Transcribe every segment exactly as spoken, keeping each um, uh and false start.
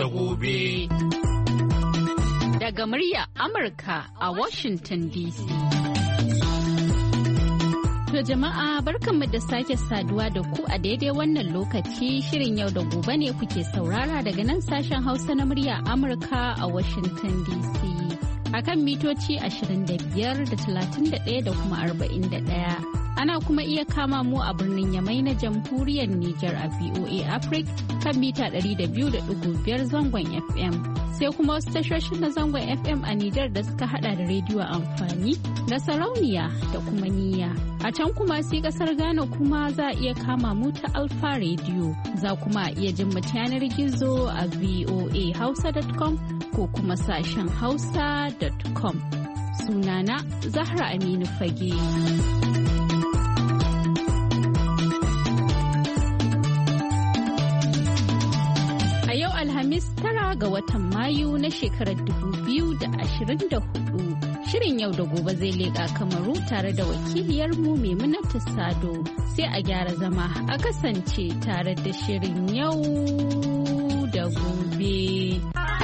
da gobe. Daga murya Amurka a Washington D C. To jama'a barkanmu da sake saduwa da ku a daidai wannan lokaci. Shirin yau da gobe ne kuke saurara daga nan sashen Hausa na murya Amurka a Washington D C. Akan mitoci ashirin da biyar da talatin da ɗaya da kuma arba'in da ɗaya. Ana kuma iya kama mu a birnin Yamai na jamhuriyar Nijar a V O A Africa kan mita ɗari da biyu da ɗigo biyar zangon F M. Sai kuma wasu tashoshin na zangon F M a Nijar da suka hada da rediyo amfani da sarauniya da kuma niyya. A can kuma sai kasar Ghana kuma za a iya kama mu ta Alfa Radio. Za kuma iya jin mu yanar gizo a v o a hausa dot com ko kuma sashen hausa dot com. Sunana Zahra Aminu Fage. Alhamis tara ga watan Mayu na shekarar dubu biyu da ashirin da hudu. Shirin yau da gobe zai leƙa Kamaru tare da wakiliyarmu Maimunatu Sado. Sai a gyara zama a kasance tare da shirin yau da gobe.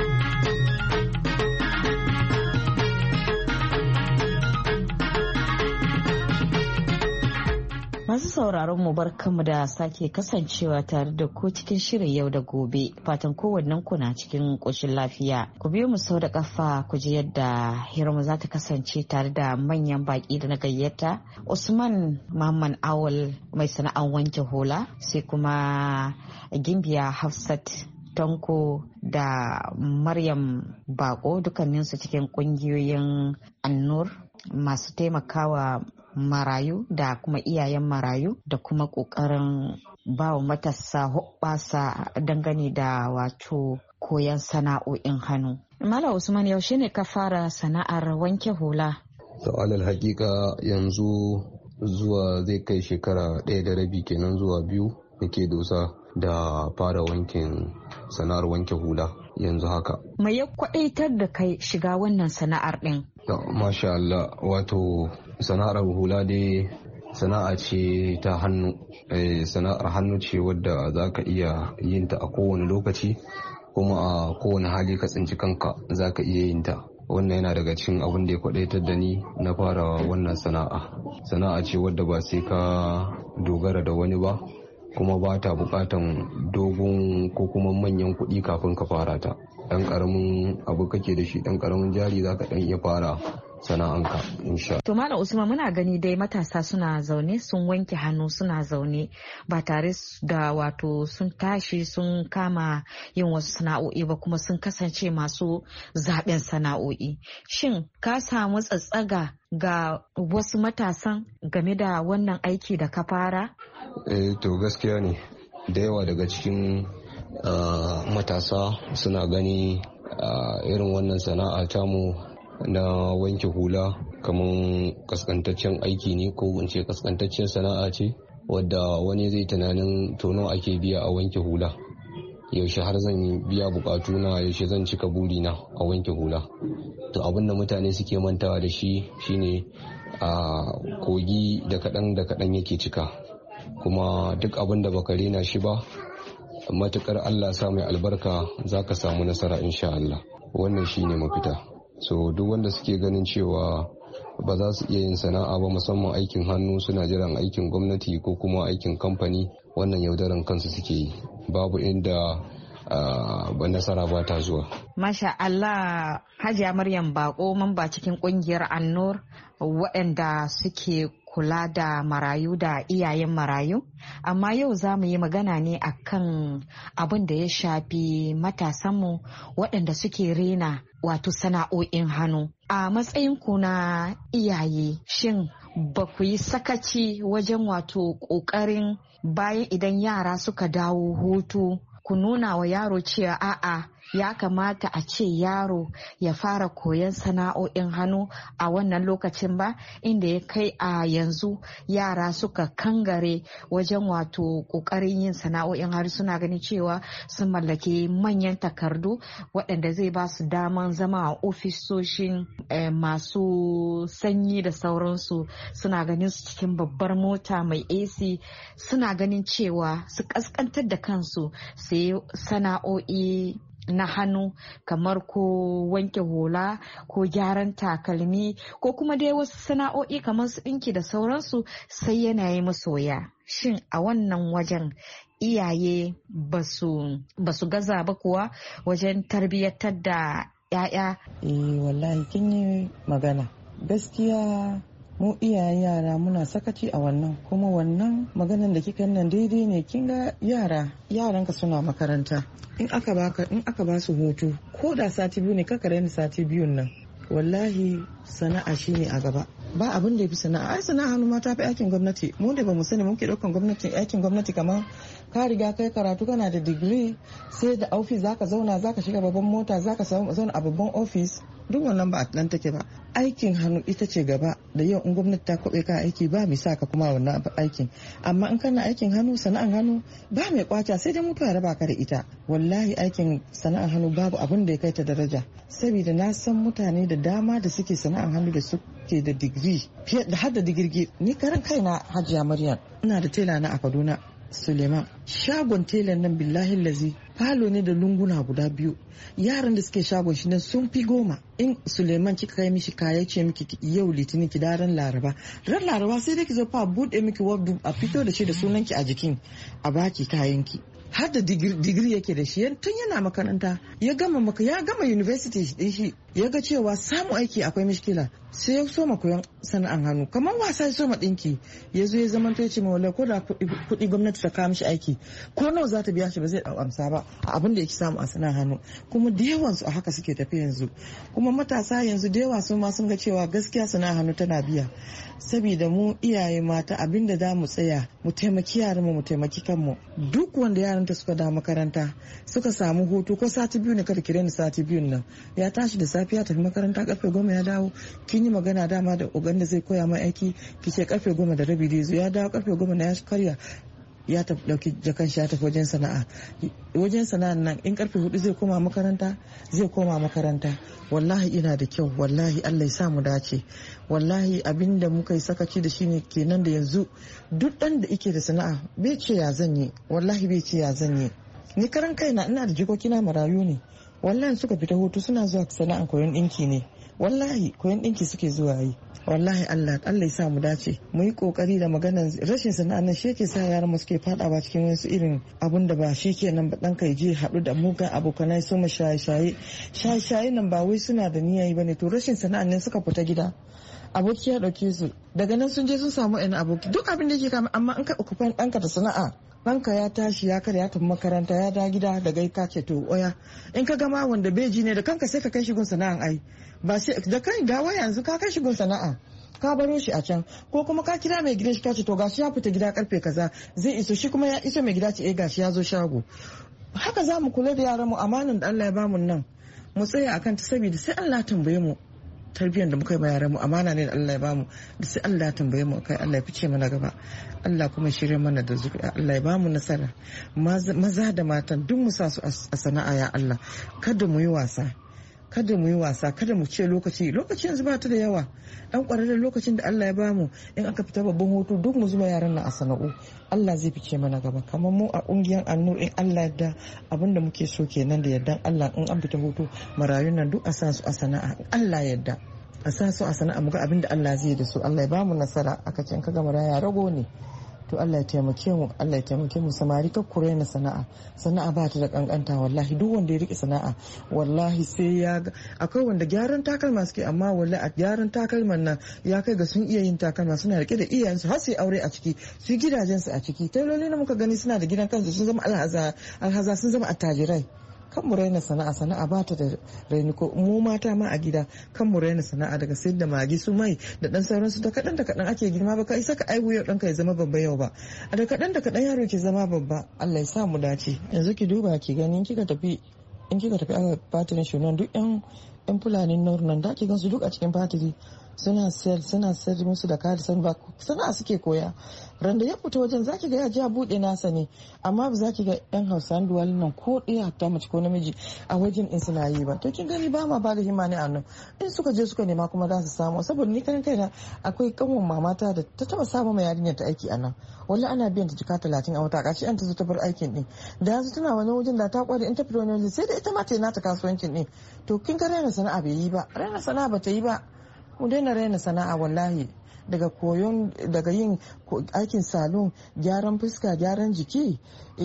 Masu sauraron mu barkanmu da sake kasancewa tare da ku cikin shirin yau da gobe. Fatan kowannen ku na cikin ƙoshin lafiya. Ku biyo mu sau da kafa ku ji yadda hirarmu za ta kasance tare da manyan baƙi da na gayyata. Usman Muhammad Awal mai sana'an wanke hula, sai kuma Gimbiya Hafsat Tanko da Maryam Bako, dukkaninsu cikin ƙungiyoyin Annur masu taimakawa marayu da kuma iyayen marayu da kuma kokarin bawa matasa hoɓɓasa dangane da wato koyon sana'o'in hannu. Malam Usman, yaushe ne ka fara sana'ar wanke hula? To alal hakika yanzu zuwa zai kai shekara ɗaya da rabi kenan zuwa biyu nake dosa da fara wankin sana'ar wanke hula yanzu haka. Mai ya kwaɗaitar da kai shiga wannan sana'ar ɗin? Masha Allah, wato sana'ar hula dai sana'a ce ta hannu. Eh, sana'ar hannu ce wadda za ka iya yin ta a kowane lokaci kuma a kowane hali ka tsinci kanka za ka iya yin ta. Wannan yana daga cikin abin da ya kwadaitar da ni na fara wannan sana'a. Sana'a ce wadda ba sai ka dogara da wani ba, kuma ba ta bukatan dogon ko kuma manyan kuɗi kafin ka fara ta. Ɗan ƙaramin abu kake da shi, ɗan ƙaramin jari za ka ɗan iya fara sana'anka insha. To Malam Usman, muna gani dai matasa suna zaune sun wanke hannu suna zaune ba tare da wato sun tashi sun kama yin wasu sana'o'i ba, kuma sun kasance masu zaben sana'o'i. Shin ka samu tsatsaga ga wasu matasan game da wannan aiki da ka fara? Eh to gaskiya ne, da yawa daga cikin uh, matasa suna gani uh, irin wannan sana'a tamu na wanke hula kamar kaskantaccen aiki ne, ko in ce kaskantaccen sana'a ce wadda wani zai tunanin tono ake biya a wanke hula, yaushe har zan biya bukatuna, yaushe zan cika burina a wanke hula. To abin da mutane suke mantawa da shi shine a kogi da kaɗan da kaɗan yake cika, kuma duk abin da baka rena shi ba matukar Allah sa mai albarka za ka samu nasara insha Allah. Wannan shine mafita. So duk wanda suke ganin cewa ba za su iya yin sana'a ba, musamman aikin hannu, suna jiran aikin gwamnati ko kuma aikin kamfani, wannan yaudaran kansu suke yi. Babu inda ba nasara ba ta zuwa. Masha Allah, Hajiya Maryam Bako, mamba cikin kungiyar Annur waɗanda suke kula da marayu da iyayen marayu. Amma yau za mu yi magana ne akan abin da ya shafi matasanmu waɗanda suke rena wato sana'o'in hannu. A matsayin ku na iyaye, shin ba ku yi sakaci wajen wato ƙoƙarin bayan idan yara suka dawo hutu ku nuna wa yaro cewa a'a ya kamata a ce yaro ya fara koyon sana'o'in hannu a wannan lokacin ba, inda ya kai a yanzu yara suka kangare wajen wato kokarin yin sana'o'in hannu, suna ganin cewa sun mallake manyan takardu waɗanda zai ba su daman zama a ofisoshin eh, masu sanyi da sauransu, suna ganin su cikin babbar mota mai A C, suna ganin cewa su kaskantar da kansu sai sana'o'i na hannu kamar ko wanke hula ko gyaran takalmi ko kuma dai wasu sana'o'i kamar su ɗinki da sauransu sai yana yi musu wuya. Shin a wannan wajen iyaye ba su gaza ba kuwa wajen tarbiyyatar da 'ya'ya? Eh wallahi kin yi magana. Gaskiya mu iyayen yara muna sakaci a wannan, kuma wannan maganan da kika nan daidai ne. Kin ga yara yaranka suna makaranta, in aka baka in aka ba su hutu ko da sati biyu ne, kaka raina sati biyun nan, wallahi sana'a shine a gaba. Ba abin da ya fi sana'a. Ai sana'a hannu ma ta fi aikin gwamnati. Mu da bamu sani muke daukan gwamnati aikin gwamnati kamar ka riga kai karatu kana da digiri sai da ofis zaka zauna zaka shiga babban mota zaka zauna a babban ofis. Duk wannan ba a nan take ba. Aikin hannu ita ce gaba, da yau in gwamnati ta kwabe ka aiki ba mai sa ka kuma wannan aikin. Amma in kana aikin hannu sana'an hannu ba mai kwaca, sai dai mutuwa raba ka da ita. Wallahi aikin sana'an hannu babu abin da ya kai ta daraja. Saboda na san mutane da dama da suke sana'an hannu da suke da digiri fiye da har da digirgi. Ni karan kaina Hajiya Maryam ina da tela na a Kaduna, Suleiman. Shagon telan nan billahi lazi falo ne da lunguna guda biyu. Yaran da suke shagon shi nan sun fi goma. In Suleiman kika kai mishi kaya ce miki yau litinin ki daren Laraba, ran Laraba sai dai ki zo fa bude miki wardrobe a fito da shi da sunanki a jikin a baki kayanki. Har da digiri yake da shi tun yana makaranta, ya gama maka ya gama university din shi, ya ga cewa samu aiki akwai mishkila, sai ya soma koyon sana'an hannu kamar wasa. Ya soma dinki, ya zo ya zama to ya ce mawala ko da kuɗi gwamnati ta kawo mishi aiki ko nawa za ta biya shi ba zai amsa ba a abin da yake samu a sana'an hannu. Kuma da yawan su a haka suke tafi yanzu. Kuma matasa yanzu da yawa su ma sun ga cewa gaskiya sana'an hannu tana biya. Saboda mu iyaye mata abin da za mu tsaya mu taimaki yaran mu mu taimaki kanmu. Duk wanda yaran ta suka da makaranta suka samu hutu ko sati biyu ne, kada ki reni sati biyun nan, ya tashi da safiya tafi makaranta karfe goma ya dawo, kin yi magana dama da ogan da zai koya mai aiki, ki ce karfe goma da rabi dai zo, ya dawo karfe goma na ya karya ya tafi dauki jakan shi ya tafi wajen sana'a. Wajen sana'an nan in karfe hudu zai koma makaranta zai koma makaranta. Wallahi ina da kyau, wallahi Allah ya sa mu dace. Wallahi abinda muka yi sakaci da shi ne kenan da yanzu duk dan da yake da sana'a bai ce ya zan yi, wallahi bai ce ya zan yi. Ni karan kaina ina da jikokina marayu ne, wallahi suka fita hutu suna zuwa sana'an koyon dinki ne, wallahi koyon dinki suke zuwa yi. Wallahi Allah Allah ya sa mu dace, mu yi kokari da maganar rashin sana'a nan shi yake sa yaran mu suke fadawa cikin wasu irin abun da ba shi kenan ba. Dan kai je haɗu da mugan abokanai su shaye shaye shaye shaye nan ba wai suna da niyya bane, to rashin sana'a nan suka fita gida aboki ya dauke su, daga nan sun je sun samu ɗan aboki duk abin da yake kama. Amma in ka ukufan ɗanka da sana'a, ɗanka ya tashi ya kada ya tafi makaranta ya da gida da gai ka ce to oya, in ka gama wanda beji ne da kanka sai ka kai shi gun sana'an. Ai ba sai da kai ga waya yanzu ka kai shi gun sana'a ka baro shi a can, ko kuma ka kira mai gidan shi ka ce to gashi ya fita gida karfe kaza zai iso, shi kuma ya iso mai gida ce eh gashi ya zo shago. Haka za mu kula da yaran mu, amanan da Allah ya bamu nan mu tsaya akan ta, saboda sai Allah tambaye mu tarbiyyar da muka yi ma yaran mu, amana ne da Allah ya bamu, da sai Allah ya tambaye mu kai. Allah ya fice mana gaba, Allah kuma shirye mana da zuriya, Allah ya bamu nasara, maza da matan duk mu sa su a sana'a ya Allah. Kada mu yi wasa, kada mu yi wasa, kada mu ce lokaci lokaci yanzu ba ta da yawa. Dan kwararren lokacin da Allah ya bamu in aka fita babban hutu duk mu zuba yaran nan a sana'u, Allah zai fice mana gaba. Kamar mu a kungiyar Annur in Allah yadda abinda muke so kenan da yardan Allah, in an fita hutu marayun nan duk a sa su a sana'a, Allah yadda a sa su a sana'a, muga abinda Allah zai da su. Allah ya bamu nasara. Aka ce in ka ga maraya rago ne, to Allah ya taimake mu, Allah ya taimake mu. Samari ka kure na sana'a, sana'a ba ta da kankanta. Wallahi duk wanda ya rike sana'a wallahi sai ya ga, akwai wanda gyaran takalma suke, amma wallahi a gyaran takalman nan ya kai ga sun iya yin takalma, suna rike da iyayensu har su aure a ciki, su gidajensu a ciki. Tailoli na muka gani suna da gidan kansu, sun zama alhaza alhaza sun zama attajirai. Kan mu raina sana'a, sana'a ba ta da raini. Ko mu mata ma a gida kan mu raina sana'a, daga sayar da magi su mai da dan sauransu, da kadan da kadan ake girma. Ba ka isa ka aihu yau danka ya zama babba yau ba, a da kadan da kadan yaro ke zama babba. Allah ya sa mu dace. Yanzu ki duba ki gani, kika tafi in kika tafi aka fatirin shunan duk yan yan fulanin nan da ki gansu duk a cikin fatiri suna sayar suna sayar musu da kadi san ba sana'a suke koya. Randa ya fita wajen zaki ga ya ji bude nasa ne, amma ba zaki ga yan Hausa duwalin nan ko ɗaya ta mace ko namiji a wajen in suna yi ba. To kin gani ba ma ba da himma ne a nan, in suka je suka nema kuma za su samu. Saboda ni kan kaina akwai kanwan mamata da ta taba samu ma yarinyar ta aiki a nan, wallahi ana biyan ta jika talatin a wata, kashi an ta zo ta bar aikin din da yanzu tana wani wajen da ta kware in ta fito wani wajen sai da ita ma ta yi nata kasuwancin din. To kin ga raina sana'a bai yi ba, raina sana'a ba ta yi ba. Mu daina raina sana'a wallahi, daga koyon daga yin aikin salon, gyaran fuska, gyaran jiki,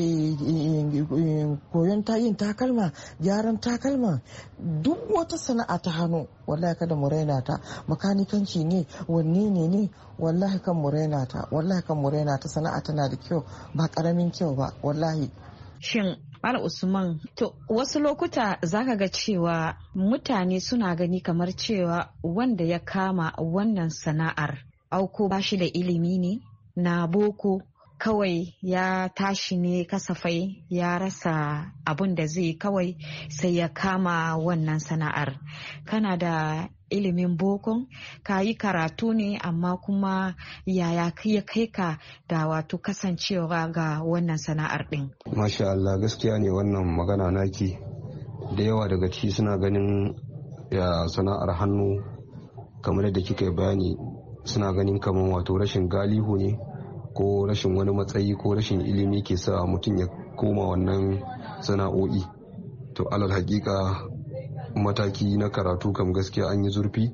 koyon ta yin takalma, gyaran takalma, duk wata sana'a ta hannu wallahi kada mu raina ta. Makanikanci ne, wanne ne ne, wallahi kan mu raina ta, wallahi kan mu raina ta. Sana'a tana da kyau, ba karamin kyau ba wallahi. Shin Mala Usman, to wasu lokuta zaka ga cewa mutane suna gani kamar cewa wanda ya kama wannan sana'ar auko ba shi da ilimi ne na boko, kawai ya tashi ne kasafai ya rasa abun da zai kawai sai ya kama wannan sana'ar. Kana da ilimin bokon, ka yi karatu ne, amma kuma yaya ya kai ka da wato kasancewa ga wannan sana'ar din? Masha Allah, gaskiya ne wannan magana naki. Da yawa daga ciki suna ganin ya sana'ar hannu kamar yadda kika bayani, suna ganin kamar wato rashin galihu ne ko rashin wani matsayi ko rashin ilimi ke sa mutum ya koma wannan sana'o'i. To alal hakika mataki na karatu kam gaskiya an yi zurfi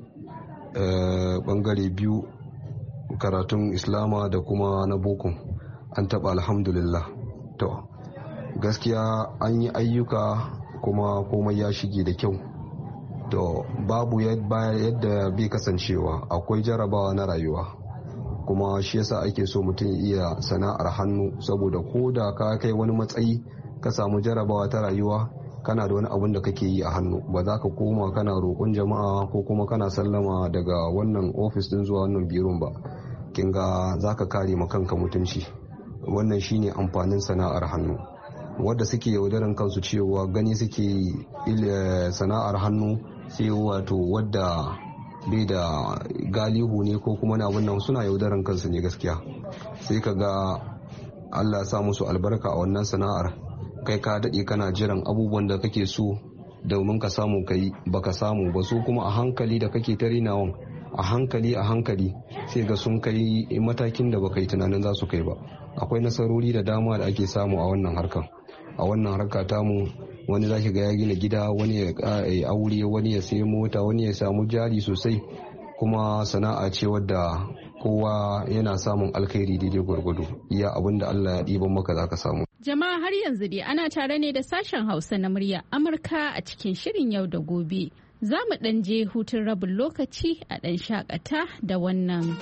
bangare biyu, karatun islama da kuma na boko an taba alhamdulillah. To gaskiya an yi ayyuka kuma komai ya shige da kyau. To babu yadda bai kasancewa, akwai jarabawa na rayuwa, kuma shi yasa ake so mutum iya sana'ar hannu, saboda ko da ka kai wani matsayi ka samu jarabawa ta rayuwa, kana da wani abun da kake yi a hannu, ba za ka koma kana roƙon jama'a ko kuma kana sallama daga wannan ofis din zuwa wannan biron ba. Kin ga za ka kare ma kanka mutunci. Wannan shine amfanin sana'ar hannu. Wadda suke yaudaran kansu cewa gani suke sana'ar hannu sai wato wadda bai da galihu ne ko kuma na wannan, suna yaudaran kansu ne gaskiya. Sai ka ga Allah ya sa musu albarka a wannan sana'ar, kai ka daɗe kana jiran abubuwan da kake so domin ka samu kai baka samu ba, su kuma a hankali da kake ta rinawan a hankali a hankali sai ga sun kai matakin da baka yi tunanin za su kai ba. Akwai nasarori da dama da ake samu a wannan harkar. A wannan harka tamu wani zaki ga ya gina gida, wani ya aure, wani ya sayi mota, wani ya samu jari sosai, kuma sana'a ce wadda kowa yana samun alkhairi daidai gwargwado. Iya abin da Allah ya ɗiban maka zaka samu. Jama'a har yanzu dai ana tare ne da sashen Hausa na murya Amurka a cikin shirin yau da gobe. Za mu ɗan je hutun rabin lokaci a ɗan shakata da wannan.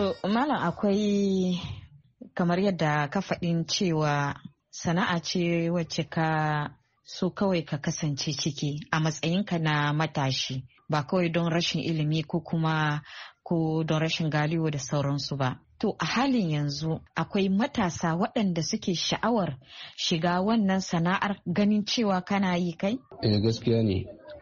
To malam akwai kamar yadda ka faɗin cewa sana'a ce wacce ka so kawai ka kasance ciki a matsayinka na matashi ba kawai don rashin ilimi ko kuma ko don rashin galiwo da sauransu ba. To a halin yanzu akwai matasa waɗanda suke sha'awar shiga wannan sana'ar ganin cewa kana yi kai? Eh gaskiya ne.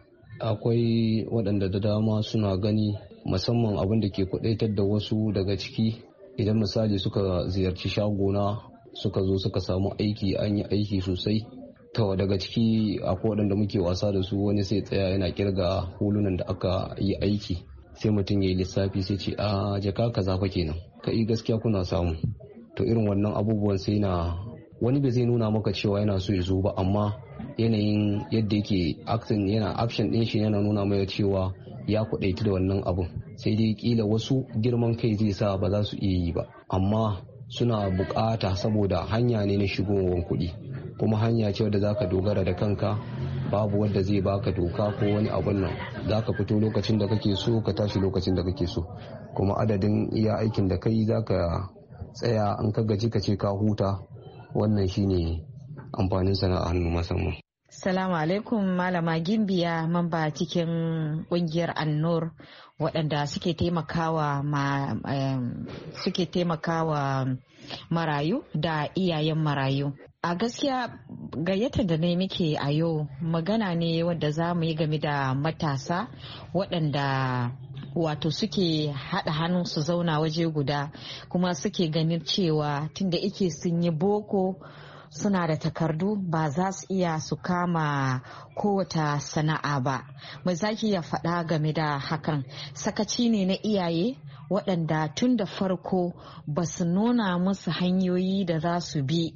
Akwai waɗanda da dama suna gani musamman abin da ke kudaitar da wasu daga ciki idan misali suka ziyarci shagona suka zo suka samu aiki an yi aiki sosai. To daga ciki akwai waɗanda muke wasa da su wani sai tsaya yana kirga hulunan da aka yi aiki sai mutum ya yi lissafi sai ce a jaka kaza fa kenan ka yi gaskiya kuna samu. To irin wannan abubuwan sai na wani bai zai nuna maka cewa yana so ya zo ba amma yanayin yadda yake acting yana action din shi yana nuna mai cewa ya kudaita da wannan abun sai dai kila wasu girman kai zai sa ba za su iya yi ba amma suna bukata saboda hanya ne na shigowar kuɗi kuma hanya ce wadda zaka dogara da kanka babu wadda zai baka doka ko wani abun nan zaka fito lokacin da kake so ka tashi lokacin da kake so kuma adadin iya aikin da kai zaka tsaya an ka gaji ka ce ka huta. Wannan shine amfanin sana'a hannu musamman. Salamu alaikum malama Gimbiya mamba cikin kungiyar Annur waɗanda suke taimakawa ma um, suke taimakawa marayu da iyayen marayu. A gaskiya gayyatar da ne muke a yau magana ne wadda za mu yi game da matasa waɗanda wato suke haɗa hannu su zauna waje guda kuma suke ganin cewa tunda ike sun yi boko suna da takardu ba za su iya su kama kowata sana'a ba. Mai zaki ya faɗa game da hakan sakaci ne na iyaye waɗanda tun da farko ba su nuna musu hanyoyi da za su bi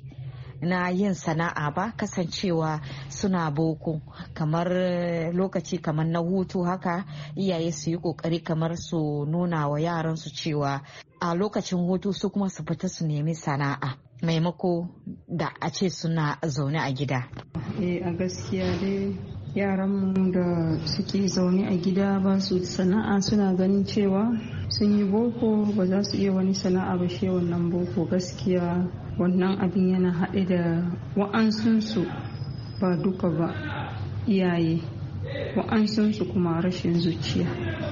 na yin sana'a ba kasancewa suna boko kamar lokaci kamar na hutu haka iyaye su yi kokari kamar su nuna wa yaran su cewa a lokacin hutu su kuma su fita su nemi sana'a maimako da a ce suna zaune a gida. Eh a gaskiya dai yaranmu da suke zaune a gida ba su sana'a suna ganin cewa sun yi boko ba za su iya wani sana'a ba shi wannan boko gaskiya wannan abin yana haɗe da wa'ansunsu ba duka ba iyaye wa'ansunsu kuma rashin zuciya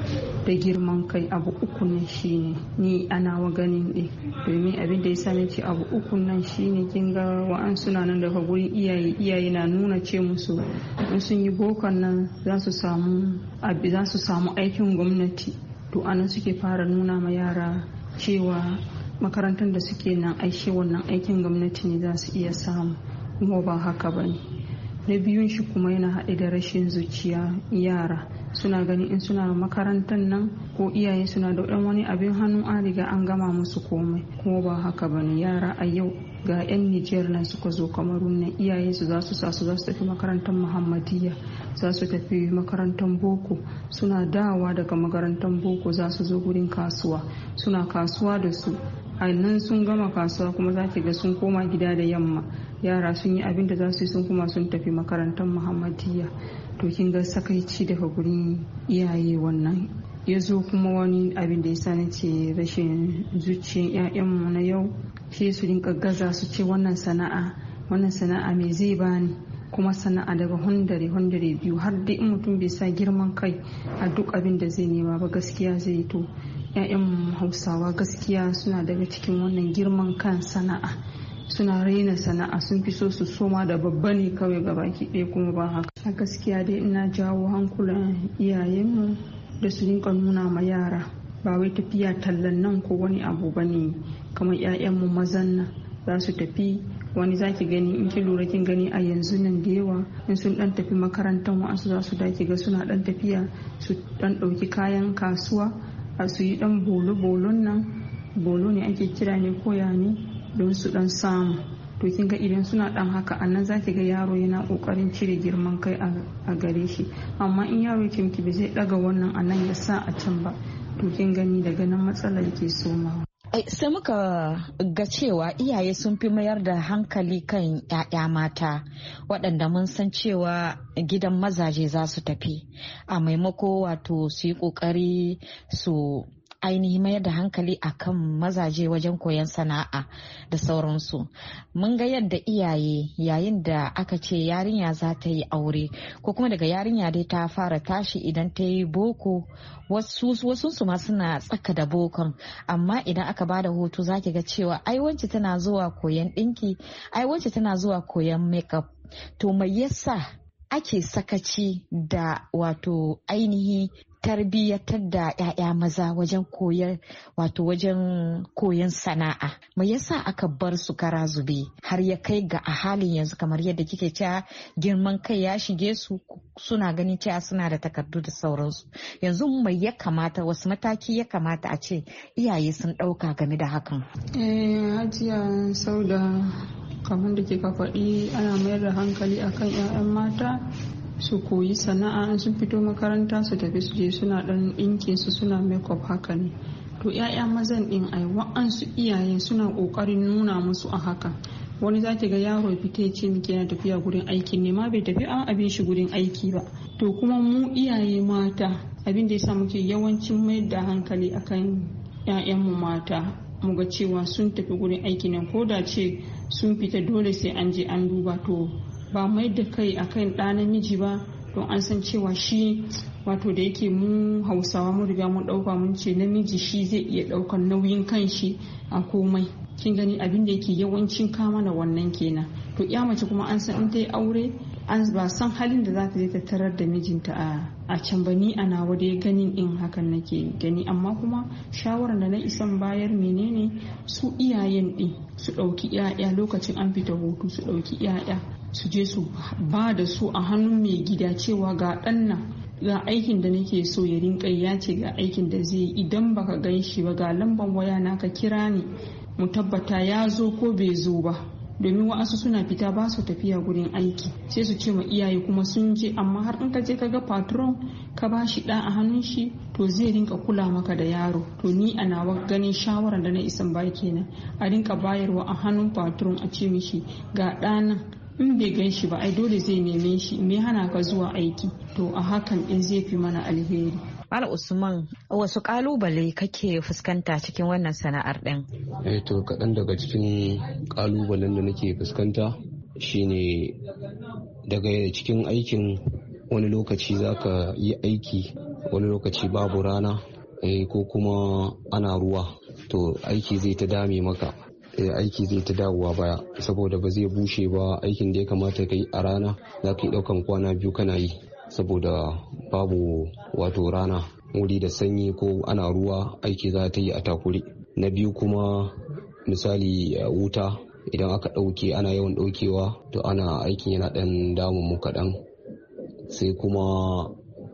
da girman kai abu uku nan shine ni ana wa ganin ɗin domin abin da ya sa ce abu uku nan shine kin ga wa'ansu na nan daga gurin iyaye iyaye na nuna ce musu in sun yi bokon nan za su samu za su samu aikin gwamnati to anan suke fara nuna ma yara cewa makarantar da suke nan aishe wannan aikin gwamnati ne za su iya samu kuma ba haka ba ne. Na biyun shi kuma yana haɗe da rashin zuciya yara suna gani in suna makarantar nan ko iyaye suna da ɗan wani abin hannu an riga an gama musu komai kuma ba haka ba ne. Yara a yau ga 'yan Nijiyar nan suka zo Kamarun nan iyaye su za su sa su za su tafi makarantar Muhammadiyya za su tafi makarantar boko suna dawa daga makarantar boko za su zo gurin kasuwa suna kasuwa da su a nan sun gama kasuwa kuma za ki ga sun koma gida da yamma yara sun yi abin da za su yi sun kuma sun tafi makarantar Muhammadiyya to kin ga sakaici daga gurin iyaye wannan ya zo kuma wani abin da ya sa ce rashin zuciyar 'ya'yanmu na yau shi su rinka gaza su ce wannan sana'a wannan sana'a me zai bani kuma sana'a daga hundare hundare biyu har dai in mutum bai sa girman kai a duk abin da zai nema ba gaskiya zai to 'ya'yan hausawa gaskiya suna daga cikin wannan girman kan sana'a suna raina sana'a sun fi so su soma da babba ne kawai gabaki ɗaya kuma ba haka. A gaskiya dai ina jawo hankulan iyayenmu da su rinka nuna ma yara ba wai tafiya tallan nan ko wani abu ba ne kamar 'ya'yanmu mazan nan za su tafi wani zaki gani in ki lura kin gani a yanzu nan da yawa in sun dan tafi makarantar wa'ansu za su daki ga suna dan tafiya su dan ɗauki kayan kasuwa a su yi dan bolo-bolon nan bolo ne ake kira ne koya ne don su dan samu to kin ga idan suna dan haka annan zaki ga yaro yana kokarin cire girman kai a gare shi amma in yaro kimki bai zai daga wannan anan ya sa a can ba to kin gani daga nan matsalar ke somawa. Sai muka ga cewa iyaye sun fi mayar da hankali kan 'ya'ya mata waɗanda mun san cewa gidan mazaje za su tafi a maimako wato su yi ƙoƙari su ainihin mayar da hankali akan mazaje wajen koyon sana'a da sauransu. Mun ga yadda iyaye yayin da aka ce yarinya za ta yi aure ko kuma daga yarinya dai ta fara tashi idan ta yi boko wasu su ma suna tsaka da bokon, amma idan aka bada hoto zaki ga cewa ai wance tana zuwa koyon ɗinki, ai wance tana zuwa koyon makeup. To mai yasa ake sakaci da wato ainihi tarbiyyatar da 'ya'ya maza wajen koyar wato wajen koyon sana'a? Me yasa aka bar su kara zube har ya kai ga a halin yanzu kamar yadda kike cewa girman kai ya shige su, suna ganin cewa suna da takardu da sauransu? Yanzu mai ya kamata, wasu mataki ya kamata a ce iyaye sun ɗauka game da hakan? Eh, Hajiya Sauda, kamar da kika faɗi, ana mayar da hankali akan 'ya'yan mata su koyi sana'a, in sun fito makaranta su tafi su je suna dan ɗinkin su suna makeup haka ne. To 'ya'ya mazan din ai wa'ansu iyaye suna kokarin nuna musu a haka. Wani zaki ga yaro fita ya ce miki yana tafiya gurin aiki ne, ma bai tafi an abin shi gurin aiki ba. To kuma mu iyaye mata abin da yasa muke yawancin mayar da hankali akan 'ya'yan mu mata, mu ga cewa sun tafi gurin aiki nan, ko da ce sun fita dole sai an je an duba. To ba mai da kai akan ɗa namiji ba, don an san cewa shi wato da yake mu Hausawa mun riga mun ɗauka mun ce namiji shi zai iya ɗaukar nauyin kanshi a komai. Kin gani abin da yake yawancin kama na wannan kenan. To ya mace kuma an san in ta yi aure an ba san halin da za ta je ta tarar da mijinta a a can ba. Ni a nawa dai ganin in hakan nake gani, amma kuma shawarar da na isan bayar menene, su iyayen din su ɗauki 'ya'ya lokacin an fita hutu, su ɗauki 'ya'ya su je su ba da su a hannun mai gida cewa ga ɗan nan ga aikin da nake so ya rinka, ya ce ga aikin da zai yi, idan baka gan shi ba ga lamban waya na ka kira ni mu tabbata ya zo ko bai zo ba. Domin wa'asu suna fita ba su tafiya gurin aiki, sai su ce ma iyaye kuma sun je, amma har in ka je ka ga patron ka ba shi ɗa a hannun shi to zai rinka kula maka da yaro. To ni a nawa ganin shawarar da na isan ba kenan, a rinka bayarwa a hannun patron, a ce mishi ga ɗanan in bai gan shi ba ai dole zai neme shi, me hana ka zuwa aiki? To a hakan in zai fi mana alheri. Malam Usman, wasu kalubale kake fuskanta cikin wannan sana'ar ɗin? Eh to kaɗan daga cikin kalubalen da nake fuskanta shine daga cikin aikin, wani lokaci zaka yi aiki, wani lokaci babu rana, eh, ko kuma ana ruwa, to aiki zai ta dame maka. aiki zai ta dawowa baya saboda ba zai bushe ba. Aikin da ya kamata ka yi a rana za ka yi ɗaukan kwana biyu kana yi saboda babu wato rana, wuri da sanyi ko ana ruwa, aiki za ta yi a takure. Na biyu kuma misali wuta, idan aka ɗauke ana yawan ɗaukewa to ana aikin yana ɗan damun mu kaɗan. Sai kuma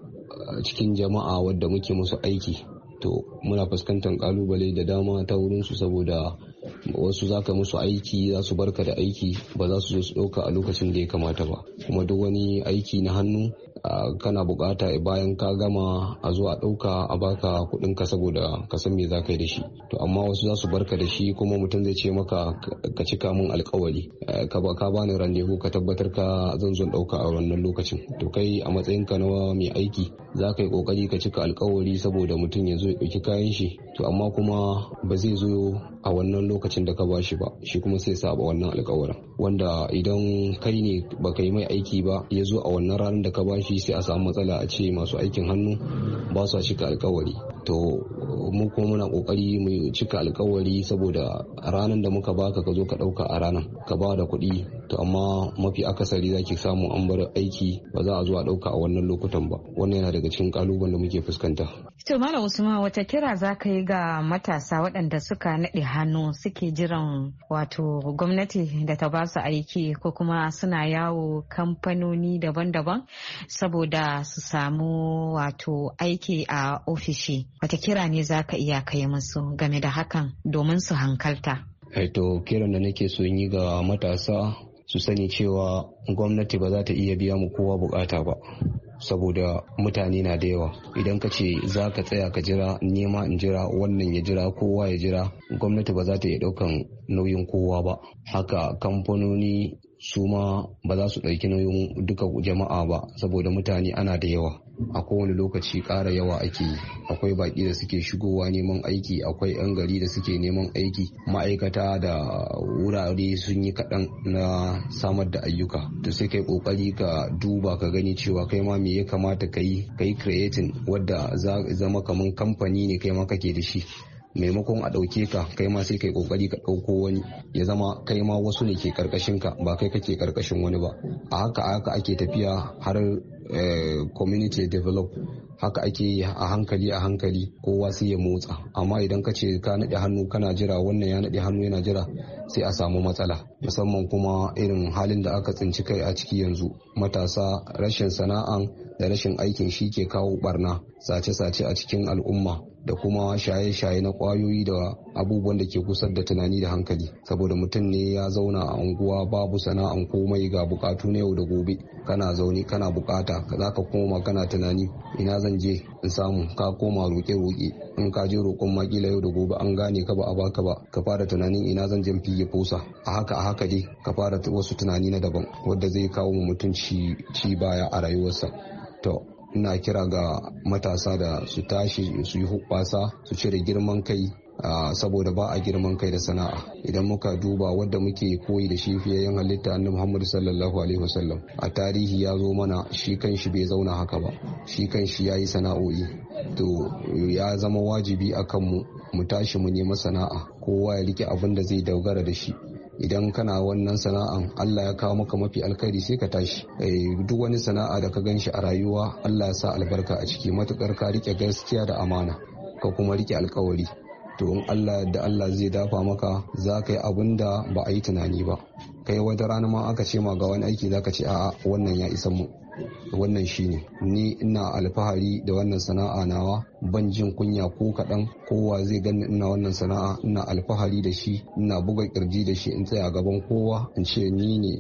cikin jama'a wadda muke musu aiki, to muna fuskantar kalubale da dama ta wurinsu, saboda wasu zaka musu aiki za su barka da aiki, ba za su zo su ɗauka a lokacin da ya kamata ba. Kuma duk wani aiki na hannu kana bukata bayan ka gama a zo a ɗauka a baka kuɗinka saboda ka san me za ka yi da shi. To amma wasu za su barka da shi, kuma mutum zai ce maka ka cika min alkawari, ka bani randevu ka tabbatar ka zan zo ɗauka a wannan lokacin. To kai a matsayinka na mai aiki za ka yi kokari ka cika alkawari saboda mutum ya zo ya ɗauki kayan shi. To amma kuma ba zai zo a wannan lokacin da ka ba shi ba, shi kuma sai saba wannan alkawarin, wanda idan kai ne baka yi mai aiki ba ya zo a wannan ranar da ka ba shi, sai a samu matsala, a ce masu aikin hannu ba su cika alkawari. To mu kuma muna kokari mu cika alkawari, saboda ranar da muka baka ka zo ka dauka a ranar ka ba da kuɗi. To amma mafi akasari zaki samu an bar aiki, ba za a zo a dauka a wannan lokutan ba. Wannan yana daga cikin kalubalen da muke fuskanta. To Malam Usman, wata kira za ka yi ga matasa waɗanda suka naɗe hannu suke jiran wato gwamnati da ta ba su aiki, ko kuma suna yawo kamfanoni daban-daban saboda su samu wato aiki a ofishi? Wata kira ne za ka iya kai musu game da hakan domin su hankalta? To kiran da nake so yi ga matasa su sani cewa gwamnati ba za ta iya biya mu kowa bukata ba, saboda mutane na da yawa. Idan ka ce za ka tsaya ka jira, nema in jira, wannan ya jira, kowa ya jira, gwamnati ba za ta iya daukan nauyin kowa ba. Haka kamfanoni su ma ba za su ɗauki nauyin duka jama'a ba, saboda mutane ana da yawa a kowane lokaci ƙara yawa ake yi. Akwai baƙi da suke shigowa neman aiki, akwai 'yan gari da suke neman aiki, ma'aikata da wurare sun yi kaɗan na samar da ayyuka. To sai kai ƙoƙari ka duba ka gani cewa kai ma me ya kamata ka yi ka yi creating wadda za zama kamar kamfani ne kai ma kake da shi. Maimakon a ɗauke ka kai ma sai kai kokari ka ɗauko wani ya zama kai ma wasu ne ke karkashin ka ba kai kake karkashin wani ba. A haka a haka ake tafiya har community develop, haka ake yi a hankali a hankali kowa sai ya motsa. Amma idan ka ce ka naɗe hannu kana jira wannan ya naɗe hannu yana jira sai a samu matsala, musamman kuma irin halin da aka tsinci kai a ciki yanzu. Matasa rashin sana'an da rashin aikin shi ke kawo barna, sace-sace a cikin al'umma da kuma shaye-shaye na kwayoyi da abubuwan da ke kusar da tunani da hankali. Saboda mutum ne ya zauna a unguwa babu sana'an komai, ga bukatu na yau da gobe, kana zaune kana bukata, za ka koma kana tunani ina zan je in samu, ka koma roƙe-roƙe. In ka je roƙon makila yau da gobe an gane ka ba a baka ba, ka fara tunanin ina zan jan fiye fosa. A haka a haka dai ka fara wasu tunani na daban wadda zai kawo mutum ci baya a rayuwarsa. To ina kira ga matasa da su tashi su yi hubbasa su cire girman kai, saboda ba a girman kai da sana'a. Idan muka duba wadda muke koyi da shi fiyayyen halitta annabi Muhammad sallallahu alaihi wasallam, a tarihi ya zo mana shi kanshi bai zauna haka ba, shi kanshi ya yi sana'o'i. To ya zama wajibi a kanmu mu tashi mu nemi sana'a, kowa ya rike abin da zai dogara da shi. Idan kana wannan sana'an Allah ya kawo maka mafi alkhairi sai ka tashi. Duk wani sana'a da ka gan shi a rayuwa Allah ya sa albarka a ciki, matukar ka rike gaskiya da amana ka kuma rike alkawari. To in Allah da Allah zai dafa maka, za ka yi abin da ba a yi tunani ba. Kai wata rana ma aka ce ma ga wani aiki za ka ce a'a wannan ya isa mu. Wannan shine ni ina alfahari da wannan sana'a nawa, ban jin kunya ko kaɗan. Kowa zai gani ina wannan sana'a ina alfahari da shi, ina buga kirji da shi, in tsaya gaban kowa in ce ni ne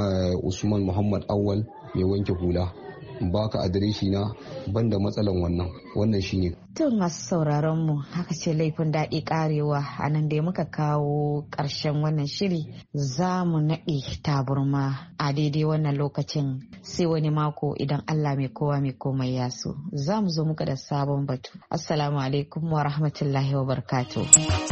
Usman Muhammad Awwal mai wanke hula. Baka adireshi na banda matsalan wannan wannan shine. To masu sauraron mu, haka ce laifin daɗi karewa. A nan da muka kawo ƙarshen wannan shiri, za mu naɗe taburma a daidai wannan lokacin, sai wani mako idan Allah mai kowa mai komai ya so za mu zo muka da sabon batu. Assalamu alaikum wa rahmatullahi wa barakatuh.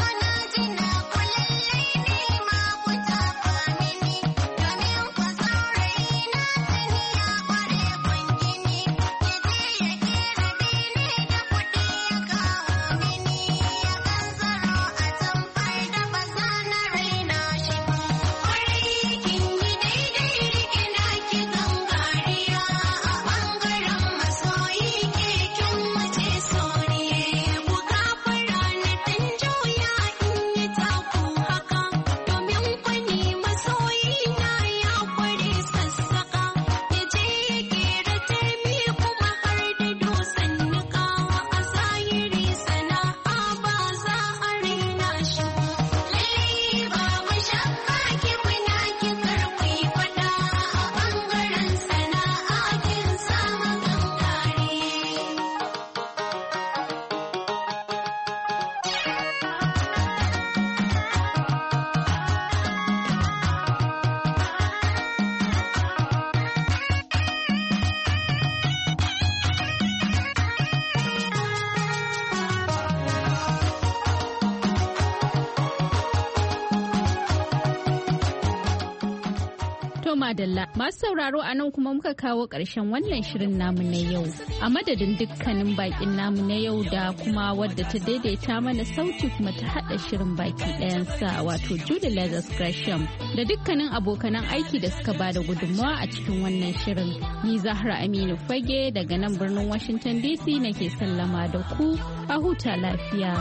Madalla masu sauraro, a nan kuma muka kawo ƙarshen wannan shirin namu na yau. A madadin dukkanin bakin namu na yau da kuma wadda ta daidaita mana sauti kuma ta haɗa shirin baki ɗayansa, wato Julie Lazarus Gresham, da dukkanin abokanan aiki da suka bada gudunmawa a cikin wannan shirin. Ni Zahra Aminu Fage daga nan birnin Washington D C nake sallama da ku, a huta lafiya.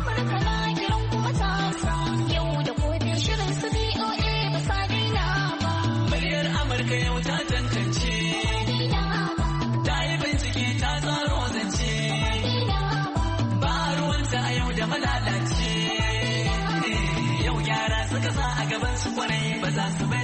Amurka yau ta tantance, ta yi bincike ta tsaro zance, ba ruwanta a yau da malalace. Yau gyara suka sa a gaban su kwarai ba za su